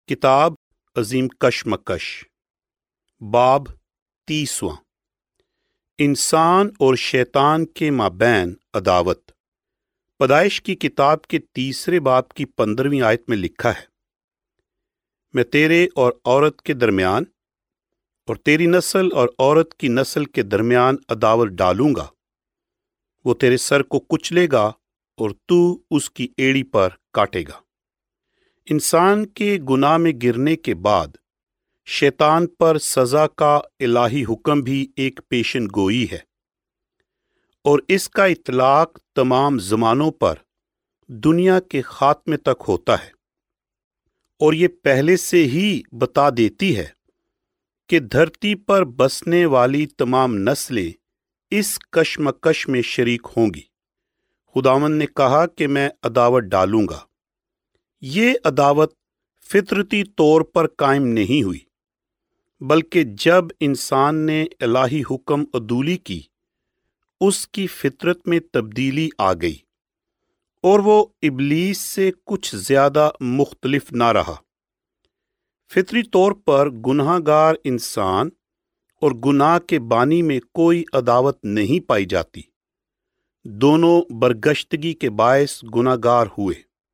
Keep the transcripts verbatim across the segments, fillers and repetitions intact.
کتاب عظیم کشمکش باب تیسواں انسان اور شیطان کے مابین عداوت۔ پیدائش کی کتاب کے تیسرے باب کی پندرہویں آیت میں لکھا ہے، میں تیرے اور عورت کے درمیان اور تیری نسل اور عورت کی نسل کے درمیان عداوت ڈالوں گا، وہ تیرے سر کو کچلے گا اور تو اس کی ایڑی پر کاٹے گا۔ انسان کے گناہ میں گرنے کے بعد شیطان پر سزا کا الہی حکم بھی ایک پیشن گوئی ہے، اور اس کا اطلاق تمام زمانوں پر دنیا کے خاتمے تک ہوتا ہے، اور یہ پہلے سے ہی بتا دیتی ہے کہ دھرتی پر بسنے والی تمام نسلیں اس کشمکش میں شریک ہوں گی۔ خداوند نے کہا کہ میں عداوت ڈالوں گا۔ یہ عداوت فطرتی طور پر قائم نہیں ہوئی، بلکہ جب انسان نے الہی حکم عدولی کی، اس کی فطرت میں تبدیلی آ گئی اور وہ ابلیس سے کچھ زیادہ مختلف نہ رہا۔ فطری طور پر گناہ گار انسان اور گناہ کے بانی میں کوئی عداوت نہیں پائی جاتی، دونوں برگشتگی کے باعث گناہ گار ہوئے۔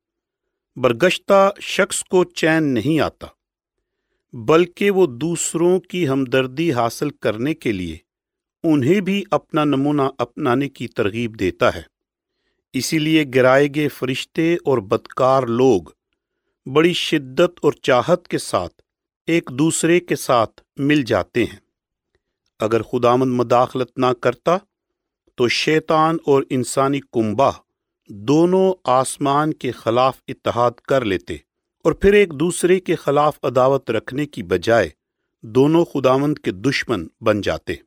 برگشتہ شخص کو چین نہیں آتا، بلکہ وہ دوسروں کی ہمدردی حاصل کرنے کے لیے انہیں بھی اپنا نمونہ اپنانے کی ترغیب دیتا ہے۔ اسی لیے گرائے گئے فرشتے اور بدکار لوگ بڑی شدت اور چاہت کے ساتھ ایک دوسرے کے ساتھ مل جاتے ہیں۔ اگر خداوند مداخلت نہ کرتا تو شیطان اور انسانی کنبہ دونوں آسمان کے خلاف اتحاد کر لیتے اور پھر ایک دوسرے کے خلاف عداوت رکھنے کی بجائے دونوں خداوند کے دشمن بن جاتے۔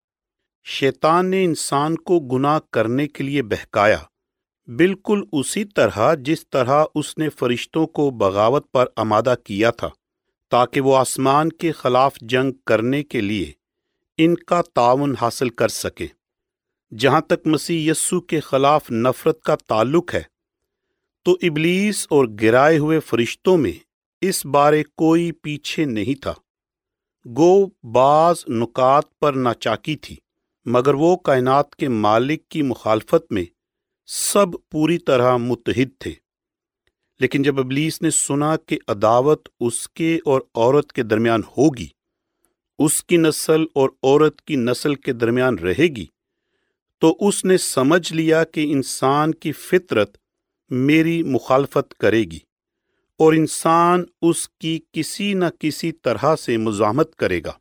شیطان نے انسان کو گناہ کرنے کے لیے بہکایا، بالکل اسی طرح جس طرح اس نے فرشتوں کو بغاوت پر آمادہ کیا تھا، تاکہ وہ آسمان کے خلاف جنگ کرنے کے لیے ان کا تعاون حاصل کر سکیں۔ جہاں تک مسیح یسوع کے خلاف نفرت کا تعلق ہے، تو ابلیس اور گرائے ہوئے فرشتوں میں اس بارے کوئی پیچھے نہیں تھا۔ گو بعض نکات پر ناچاکی تھی، مگر وہ کائنات کے مالک کی مخالفت میں سب پوری طرح متحد تھے۔ لیکن جب ابلیس نے سنا کہ عداوت اس کے اور عورت کے درمیان ہوگی، اس کی نسل اور عورت کی نسل کے درمیان رہے گی، تو اس نے سمجھ لیا کہ انسان کی فطرت میری مخالفت کرے گی اور انسان اس کی کسی نہ کسی طرح سے مزاحمت کرے گا۔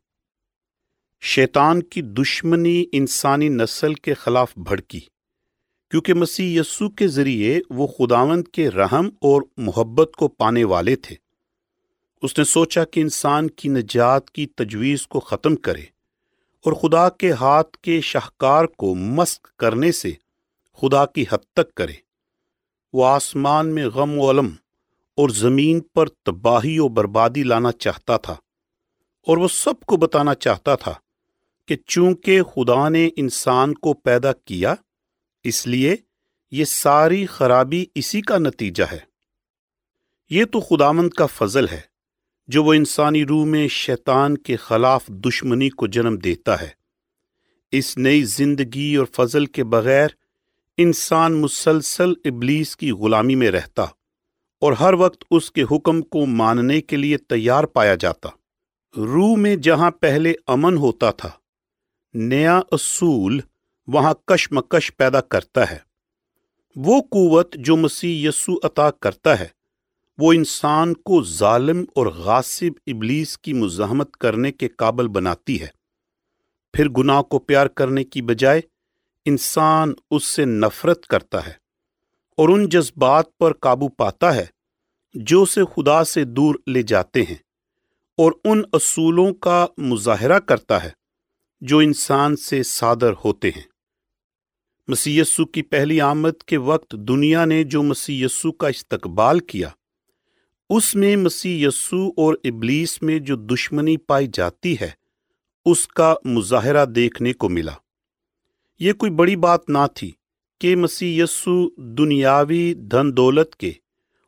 شیطان کی دشمنی انسانی نسل کے خلاف بھڑکی، کیونکہ مسیح یسوع کے ذریعے وہ خداوند کے رحم اور محبت کو پانے والے تھے۔ اس نے سوچا کہ انسان کی نجات کی تجویز کو ختم کرے اور خدا کے ہاتھ کے شاہکار کو مسخ کرنے سے خدا کی حد تک کرے۔ وہ آسمان میں غم و الم اور زمین پر تباہی و بربادی لانا چاہتا تھا، اور وہ سب کو بتانا چاہتا تھا کہ چونکہ خدا نے انسان کو پیدا کیا، اس لیے یہ ساری خرابی اسی کا نتیجہ ہے۔ یہ تو خداوند کا فضل ہے جو وہ انسانی روح میں شیطان کے خلاف دشمنی کو جنم دیتا ہے۔ اس نئی زندگی اور فضل کے بغیر انسان مسلسل ابلیس کی غلامی میں رہتا اور ہر وقت اس کے حکم کو ماننے کے لیے تیار پایا جاتا۔ روح میں جہاں پہلے امن ہوتا تھا، نیا اصول وہاں کشمکش پیدا کرتا ہے۔ وہ قوت جو مسیح یسوع عطا کرتا ہے، وہ انسان کو ظالم اور غاصب ابلیس کی مزاحمت کرنے کے قابل بناتی ہے۔ پھر گناہ کو پیار کرنے کی بجائے انسان اس سے نفرت کرتا ہے اور ان جذبات پر قابو پاتا ہے جو اسے خدا سے دور لے جاتے ہیں، اور ان اصولوں کا مظاہرہ کرتا ہے جو انسان سے صادر ہوتے ہیں۔ مسیح یسوع کی پہلی آمد کے وقت دنیا نے جو مسیح یسوع کا استقبال کیا، اس میں مسیح یسوع اور ابلیس میں جو دشمنی پائی جاتی ہے، اس کا مظاہرہ دیکھنے کو ملا۔ یہ کوئی بڑی بات نہ تھی کہ مسیح یسوع دنیاوی دھن دولت کے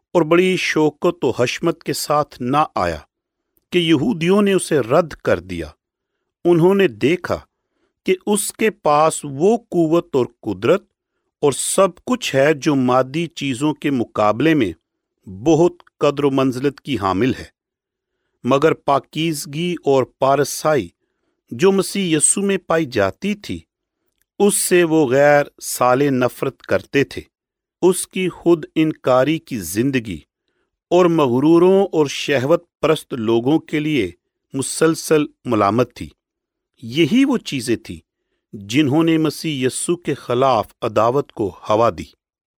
اور بڑی شوکت و حشمت کے ساتھ نہ آیا کہ یہودیوں نے اسے رد کر دیا۔ انہوں نے دیکھا کہ اس کے پاس وہ قوت اور قدرت اور سب کچھ ہے جو مادی چیزوں کے مقابلے میں بہت قدر و منزلت کی حامل ہے، مگر پاکیزگی اور پارسائی جو مسیح یسوع میں پائی جاتی تھی، اس سے وہ غیر سالے نفرت کرتے تھے۔ اس کی خود انکاری کی زندگی اور مغروروں اور شہوت پرست لوگوں کے لیے مسلسل ملامت تھی۔ یہی وہ چیزیں تھیں جنہوں نے مسیح یسوع کے خلاف عداوت کو ہوا دی۔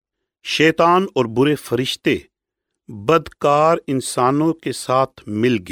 شیطان اور برے فرشتے بدکار انسانوں کے ساتھ مل گئے۔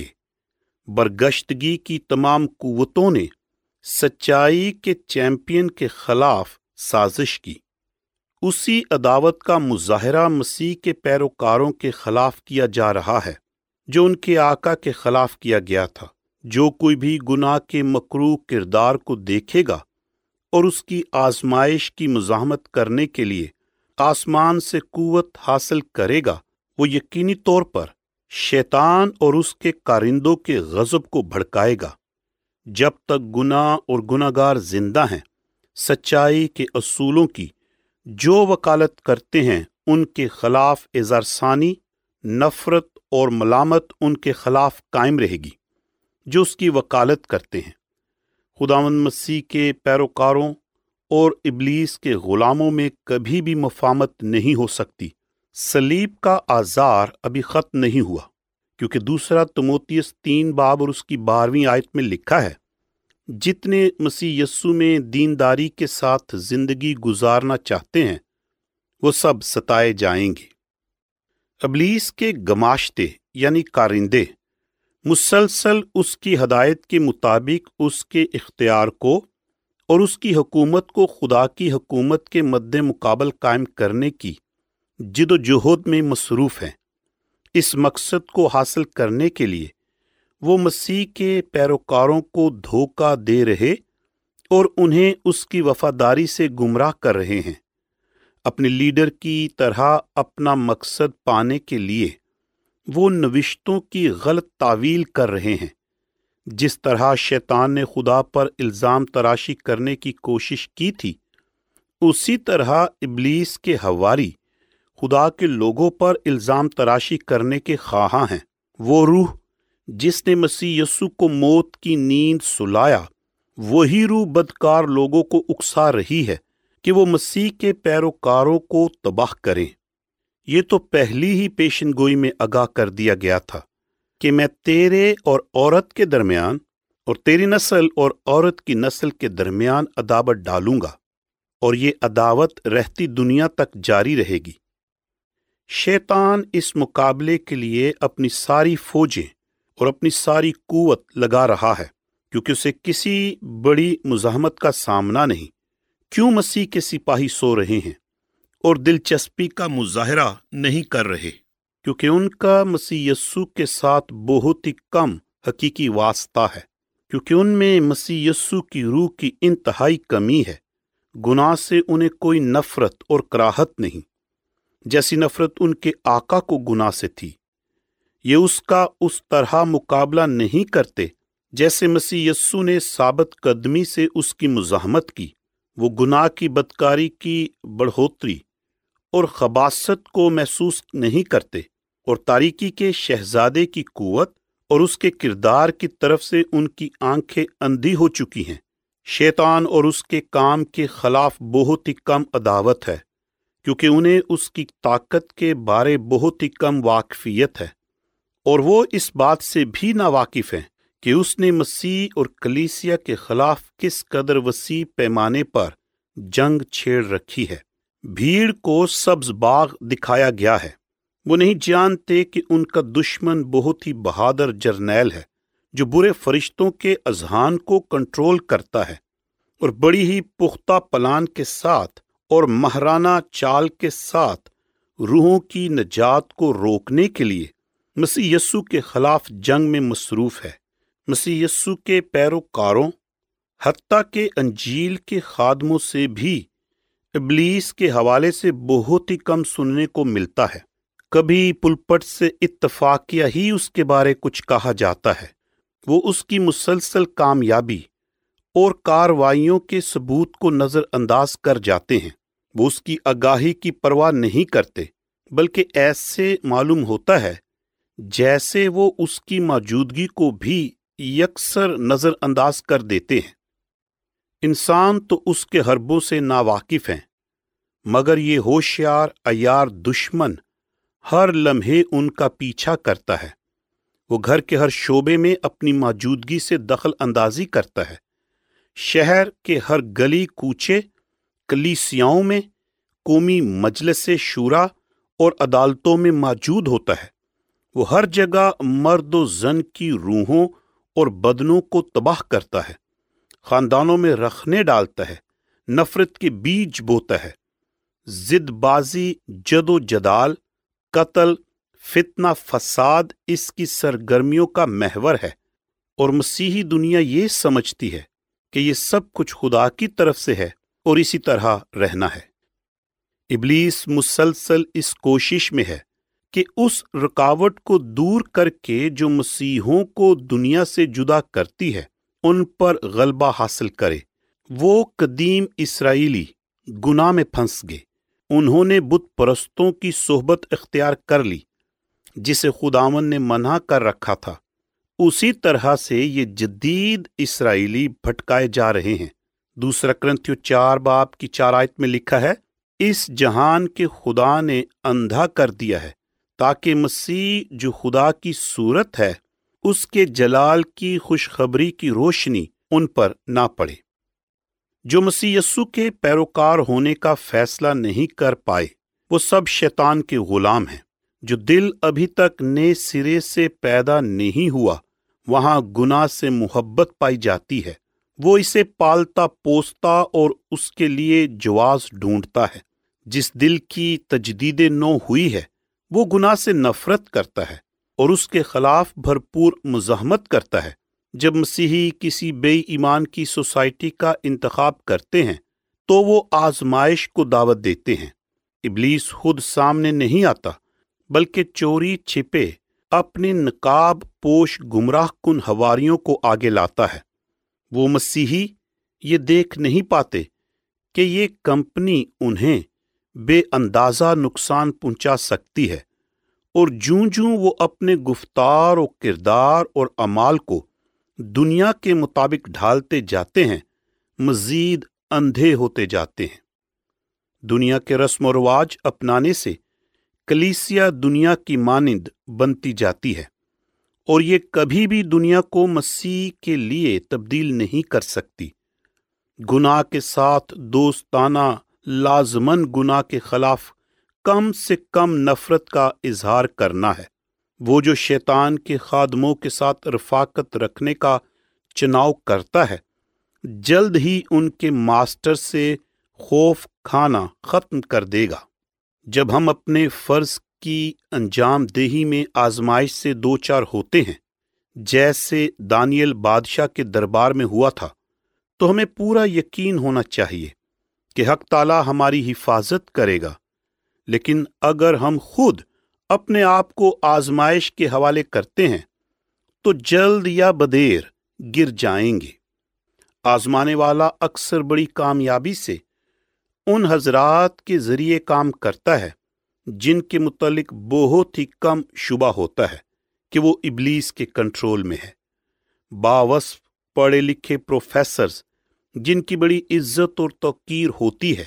برگشتگی کی تمام قوتوں نے سچائی کے چیمپئن کے خلاف سازش کی۔ اسی عداوت کا مظاہرہ مسیح کے پیروکاروں کے خلاف کیا جا رہا ہے جو ان کے آقا کے خلاف کیا گیا تھا۔ جو کوئی بھی گناہ کے مکروہ کردار کو دیکھے گا اور اس کی آزمائش کی مزاحمت کرنے کے لیے آسمان سے قوت حاصل کرے گا، وہ یقینی طور پر شیطان اور اس کے کارندوں کے غضب کو بھڑکائے گا۔ جب تک گناہ اور گناہگار زندہ ہیں، سچائی کے اصولوں کی جو وکالت کرتے ہیں ان کے خلاف اظہار ثانی، نفرت اور ملامت ان کے خلاف قائم رہے گی جو اس کی وکالت کرتے ہیں۔ خداوند مسیح کے پیروکاروں اور ابلیس کے غلاموں میں کبھی بھی مفاہمت نہیں ہو سکتی۔ صلیب کا آزار ابھی ختم نہیں ہوا، کیونکہ دوسرا تموتیس تین باب اور اس کی بارہویں آیت میں لکھا ہے، جتنے مسیح یسوع میں دینداری کے ساتھ زندگی گزارنا چاہتے ہیں وہ سب ستائے جائیں گے۔ ابلیس کے گماشتے یعنی کارندے مسلسل اس کی ہدایت کے مطابق اس کے اختیار کو اور اس کی حکومت کو خدا کی حکومت کے مد مقابل قائم کرنے کی جد و جہد میں مصروف ہیں۔ اس مقصد کو حاصل کرنے کے لیے وہ مسیح کے پیروکاروں کو دھوکہ دے رہے اور انہیں اس کی وفاداری سے گمراہ کر رہے ہیں۔ اپنے لیڈر کی طرح اپنا مقصد پانے کے لیے وہ نوشتوں کی غلط تعویل کر رہے ہیں۔ جس طرح شیطان نے خدا پر الزام تراشی کرنے کی کوشش کی تھی، اسی طرح ابلیس کے حواری خدا کے لوگوں پر الزام تراشی کرنے کے خواہاں ہیں۔ وہ روح جس نے مسیح یسوع کو موت کی نیند سلایا، وہی روح بدکار لوگوں کو اکسا رہی ہے کہ وہ مسیح کے پیروکاروں کو تباہ کریں۔ یہ تو پہلی ہی پیشن گوئی میں آگاہ کر دیا گیا تھا کہ میں تیرے اور عورت کے درمیان اور تیری نسل اور عورت کی نسل کے درمیان عداوت ڈالوں گا، اور یہ عداوت رہتی دنیا تک جاری رہے گی۔ شیطان اس مقابلے کے لیے اپنی ساری فوجیں اور اپنی ساری قوت لگا رہا ہے، کیونکہ اسے کسی بڑی مزاحمت کا سامنا نہیں۔ کیوں مسیح کے سپاہی سو رہے ہیں اور دلچسپی کا مظاہرہ نہیں کر رہے؟ کیونکہ ان کا مسیح یسوع کے ساتھ بہت ہی کم حقیقی واسطہ ہے، کیونکہ ان میں مسیح یسوع کی روح کی انتہائی کمی ہے۔ گناہ سے انہیں کوئی نفرت اور کراہت نہیں، جیسی نفرت ان کے آقا کو گناہ سے تھی۔ یہ اس کا اس طرح مقابلہ نہیں کرتے جیسے مسیح یسوع نے ثابت قدمی سے اس کی مزاحمت کی۔ وہ گناہ کی بدکاری کی بڑھوتری اور خباثت کو محسوس نہیں کرتے، اور تاریکی کے شہزادے کی قوت اور اس کے کردار کی طرف سے ان کی آنکھیں اندھی ہو چکی ہیں۔ شیطان اور اس کے کام کے خلاف بہت ہی کم عداوت ہے، کیونکہ انہیں اس کی طاقت کے بارے بہت ہی کم واقفیت ہے، اور وہ اس بات سے بھی ناواقف ہیں کہ اس نے مسیح اور کلیسیا کے خلاف کس قدر وسیع پیمانے پر جنگ چھیڑ رکھی ہے۔ بھیڑ کو سبز باغ دکھایا گیا ہے۔ وہ نہیں جانتے کہ ان کا دشمن بہت ہی بہادر جرنیل ہے جو برے فرشتوں کے اذہان کو کنٹرول کرتا ہے، اور بڑی ہی پختہ پلان کے ساتھ اور ماہرانہ چال کے ساتھ روحوں کی نجات کو روکنے کے لیے مسیح یسوع کے خلاف جنگ میں مصروف ہے۔ مسیح یسوع کے پیروکاروں، حتیٰ کہ انجیل کے خادموں سے بھی ابلیس کے حوالے سے بہت ہی کم سننے کو ملتا ہے۔ کبھی پلپٹ سے اتفاقیہ ہی اس کے بارے کچھ کہا جاتا ہے۔ وہ اس کی مسلسل کامیابی اور کارروائیوں کے ثبوت کو نظر انداز کر جاتے ہیں۔ وہ اس کی آگاہی کی پرواہ نہیں کرتے، بلکہ ایسے معلوم ہوتا ہے جیسے وہ اس کی موجودگی کو بھی یکسر نظر انداز کر دیتے ہیں۔ انسان تو اس کے حربوں سے ناواقف ہیں، مگر یہ ہوشیار عیار دشمن ہر لمحے ان کا پیچھا کرتا ہے۔ وہ گھر کے ہر شعبے میں اپنی موجودگی سے دخل اندازی کرتا ہے۔ شہر کے ہر گلی کوچے، کلیسیاؤں میں، قومی مجلس شورا اور عدالتوں میں موجود ہوتا ہے۔ وہ ہر جگہ مرد و زن کی روحوں اور بدنوں کو تباہ کرتا ہے، خاندانوں میں رخنے ڈالتا ہے، نفرت کے بیج بوتا ہے۔ ضد بازی، جد و جدال، قتل، فتنہ، فساد اس کی سرگرمیوں کا محور ہے، اور مسیحی دنیا یہ سمجھتی ہے کہ یہ سب کچھ خدا کی طرف سے ہے اور اسی طرح رہنا ہے۔ ابلیس مسلسل اس کوشش میں ہے کہ اس رکاوٹ کو دور کر کے جو مسیحوں کو دنیا سے جدا کرتی ہے ان پر غلبہ حاصل کرے۔ وہ قدیم اسرائیلی گناہ میں پھنس گئے۔ انہوں نے بت پرستوں کی صحبت اختیار کر لی جسے خداوند نے منع کر رکھا تھا۔ اسی طرح سے یہ جدید اسرائیلی بھٹکائے جا رہے ہیں۔ دوسرا کرنتھیوں چار باب کی چار آیت میں لکھا ہے، اس جہان کے خدا نے اندھا کر دیا ہے تاکہ مسیح جو خدا کی صورت ہے اس کے جلال کی خوشخبری کی روشنی ان پر نہ پڑے۔ جو مسیح یسوع کے پیروکار ہونے کا فیصلہ نہیں کر پائے وہ سب شیطان کے غلام ہیں۔ جو دل ابھی تک نئے سرے سے پیدا نہیں ہوا وہاں گناہ سے محبت پائی جاتی ہے۔ وہ اسے پالتا پوستا اور اس کے لیے جواز ڈھونڈتا ہے۔ جس دل کی تجدید نو ہوئی ہے وہ گناہ سے نفرت کرتا ہے اور اس کے خلاف بھرپور مزاحمت کرتا ہے۔ جب مسیحی کسی بے ایمان کی سوسائٹی کا انتخاب کرتے ہیں تو وہ آزمائش کو دعوت دیتے ہیں۔ ابلیس خود سامنے نہیں آتا بلکہ چوری چھپے اپنے نقاب پوش گمراہ کن حواریوں کو آگے لاتا ہے۔ وہ مسیحی یہ دیکھ نہیں پاتے کہ یہ کمپنی انہیں بے اندازہ نقصان پہنچا سکتی ہے، اور جوں جوں وہ اپنے گفتار و کردار اور اعمال کو دنیا کے مطابق ڈھالتے جاتے ہیں مزید اندھے ہوتے جاتے ہیں۔ دنیا کے رسم و رواج اپنانے سے کلیسیا دنیا کی مانند بنتی جاتی ہے، اور یہ کبھی بھی دنیا کو مسیح کے لیے تبدیل نہیں کر سکتی۔ گناہ کے ساتھ دوستانہ لازماً گناہ کے خلاف کم سے کم نفرت کا اظہار کرنا ہے۔ وہ جو شیطان کے خادموں کے ساتھ رفاقت رکھنے کا چناؤ کرتا ہے جلد ہی ان کے ماسٹر سے خوف کھانا ختم کر دے گا۔ جب ہم اپنے فرض کی انجام دہی میں آزمائش سے دو چار ہوتے ہیں جیسے دانیل بادشاہ کے دربار میں ہوا تھا تو ہمیں پورا یقین ہونا چاہیے کہ حق تعالیٰ ہماری حفاظت کرے گا، لیکن اگر ہم خود اپنے آپ کو آزمائش کے حوالے کرتے ہیں تو جلد یا بدیر گر جائیں گے۔ آزمانے والا اکثر بڑی کامیابی سے ان حضرات کے ذریعے کام کرتا ہے جن کے متعلق بہت ہی کم شبہ ہوتا ہے کہ وہ ابلیس کے کنٹرول میں ہے۔ باوصف پڑھے لکھے پروفیسرز جن کی بڑی عزت اور توقیر ہوتی ہے،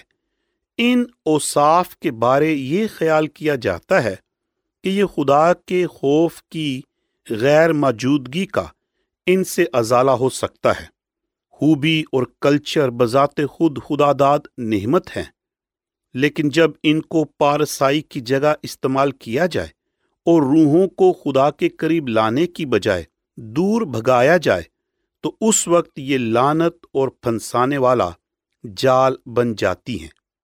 ان اوصاف کے بارے یہ خیال کیا جاتا ہے کہ یہ خدا کے خوف کی غیر موجودگی کا ان سے ازالہ ہو سکتا ہے۔ خوبی اور کلچر بذات خود خدا داد نعمت ہیں، لیکن جب ان کو پارسائی کی جگہ استعمال کیا جائے اور روحوں کو خدا کے قریب لانے کی بجائے دور بھگایا جائے تو اس وقت یہ لعنت اور پھنسانے والا جال بن جاتی ہیں۔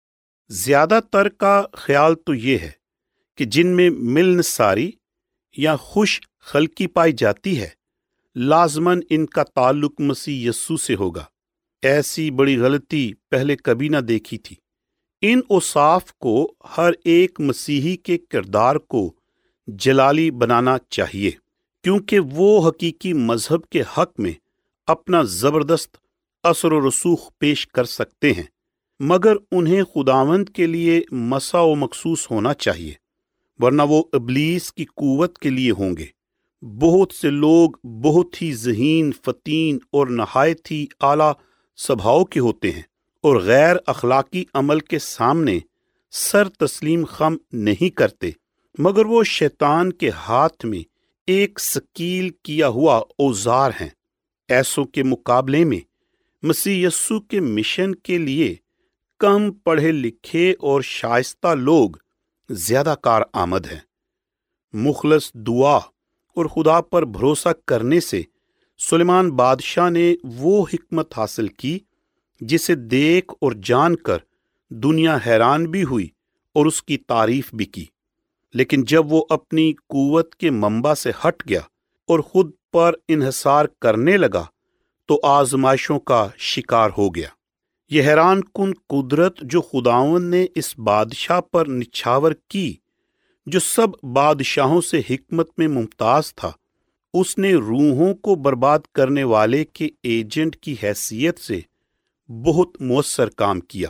زیادہ تر کا خیال تو یہ ہے کہ جن میں ملنساری یا خوش خلقی پائی جاتی ہے لازماً ان کا تعلق مسیح یسوع سے ہوگا۔ ایسی بڑی غلطی پہلے کبھی نہ دیکھی تھی۔ ان اوصاف کو ہر ایک مسیحی کے کردار کو جلالی بنانا چاہیے، کیونکہ وہ حقیقی مذہب کے حق میں اپنا زبردست اثر و رسوخ پیش کر سکتے ہیں، مگر انہیں خداوند کے لیے مسا و مخصوص ہونا چاہیے، ورنہ وہ ابلیس کی قوت کے لیے ہوں گے۔ بہت سے لوگ بہت ہی ذہین، فتین اور نہایت ہی اعلیٰ سبھاؤ کے ہوتے ہیں اور غیر اخلاقی عمل کے سامنے سر تسلیم خم نہیں کرتے، مگر وہ شیطان کے ہاتھ میں ایک ثقیل کیا ہوا اوزار ہیں۔ ایسوں کے مقابلے میں مسیح یسوع کے مشن کے لیے کم پڑھے لکھے اور شائستہ لوگ زیادہ کارآمد ہیں۔ مخلص دعا اور خدا پر بھروسہ کرنے سے سلیمان بادشاہ نے وہ حکمت حاصل کی جسے دیکھ اور جان کر دنیا حیران بھی ہوئی اور اس کی تعریف بھی کی، لیکن جب وہ اپنی قوت کے منبع سے ہٹ گیا اور خود پر انحصار کرنے لگا تو آزمائشوں کا شکار ہو گیا۔ یہ حیران کن قدرت جو خداوند نے اس بادشاہ پر نچھاور کی، جو سب بادشاہوں سے حکمت میں ممتاز تھا، اس نے روحوں کو برباد کرنے والے کے ایجنٹ کی حیثیت سے بہت مؤثر کام کیا۔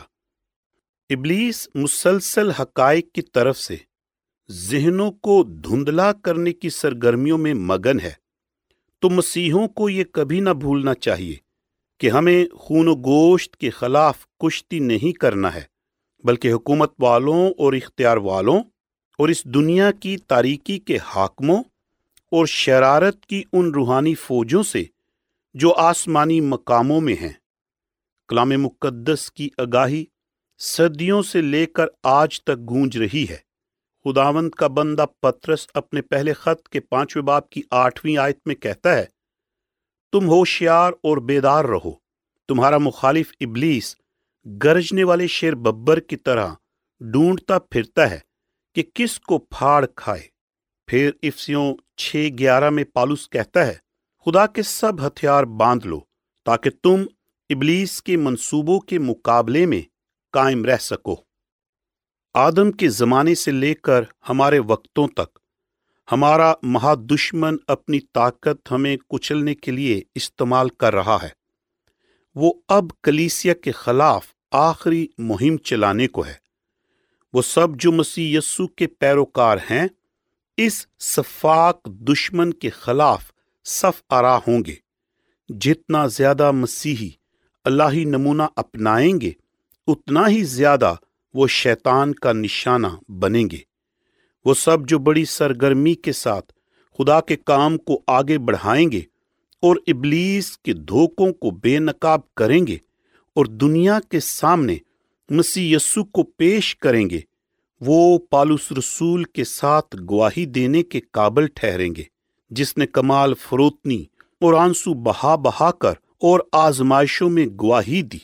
ابلیس مسلسل حقائق کی طرف سے ذہنوں کو دھندلا کرنے کی سرگرمیوں میں مگن ہے، تو مسیحوں کو یہ کبھی نہ بھولنا چاہیے کہ ہمیں خون و گوشت کے خلاف کشتی نہیں کرنا ہے، بلکہ حکومت والوں اور اختیار والوں اور اس دنیا کی تاریکی کے حاکموں اور شرارت کی ان روحانی فوجوں سے جو آسمانی مقاموں میں ہیں۔ کلام مقدس کی آگاہی صدیوں سے لے کر آج تک گونج رہی ہے۔ خداوند کا بندہ پطرس اپنے پہلے خط کے پانچویں باب کی آٹھویں آیت میں کہتا ہے، تم ہوشیار اور بیدار رہو، تمہارا مخالف ابلیس گرجنے والے شیر ببر کی طرح ڈھونڈتا پھرتا ہے کہ کس کو پھاڑ کھائے۔ پھر افسیوں چھ گیارہ میں پالوس کہتا ہے، خدا کے سب ہتھیار باندھ لو تاکہ تم ابلیس کے منصوبوں کے مقابلے میں قائم رہ سکو۔ آدم کے زمانے سے لے کر ہمارے وقتوں تک ہمارا مہا دشمن اپنی طاقت ہمیں کچلنے کے لیے استعمال کر رہا ہے۔ وہ اب کلیسیا کے خلاف آخری مہم چلانے کو ہے۔ وہ سب جو مسیح یسوع کے پیروکار ہیں اس سفاک دشمن کے خلاف صف آرا ہوں گے۔ جتنا زیادہ مسیحی الہی نمونہ اپنائیں گے، اتنا ہی زیادہ وہ شیطان کا نشانہ بنیں گے۔ وہ سب جو بڑی سرگرمی کے ساتھ خدا کے کام کو آگے بڑھائیں گے اور ابلیس کے دھوکوں کو بے نقاب کریں گے اور دنیا کے سامنے مسیح یسوع کو پیش کریں گے، وہ پالوس رسول کے ساتھ گواہی دینے کے قابل ٹھہریں گے، جس نے کمال فروتنی اور آنسو بہا بہا کر اور آزمائشوں میں گواہی دی۔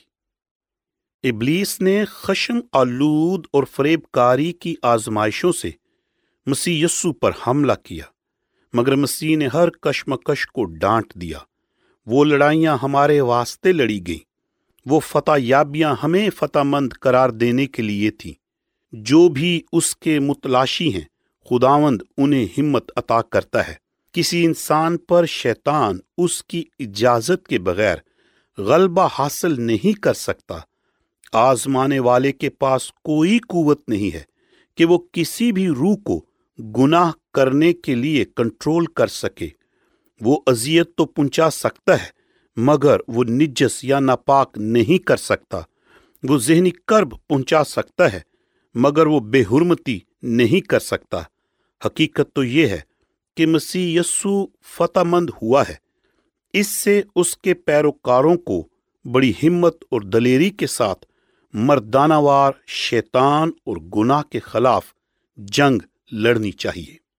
ابلیس نے خشم آلود اور فریب کاری کی آزمائشوں سے مسیح یسوع پر حملہ کیا، مگر مسیح نے ہر کشمکش کو ڈانٹ دیا۔ وہ لڑائیاں ہمارے واسطے لڑی گئیں، وہ فتح یابیاں ہمیں فتح مند قرار دینے کے لیے تھیں۔ جو بھی اس کے متلاشی ہیں خداوند انہیں ہمت عطا کرتا ہے۔ کسی انسان پر شیطان اس کی اجازت کے بغیر غلبہ حاصل نہیں کر سکتا۔ آزمانے والے کے پاس کوئی قوت نہیں ہے کہ وہ کسی بھی روح کو گناہ کرنے کے لیے کنٹرول کر سکے۔ وہ اذیت تو پہنچا سکتا ہے مگر وہ نجس یا ناپاک نہیں کر سکتا۔ وہ ذہنی کرب پہنچا سکتا ہے مگر وہ بے حرمتی نہیں کر سکتا۔ حقیقت تو یہ ہے کہ مسیح یسوع فتح مند ہوا ہے۔ اس سے اس کے پیروکاروں کو بڑی ہمت اور دلیری کے ساتھ مردانہ وار شیطان اور گناہ کے خلاف جنگ لڑنی چاہیے۔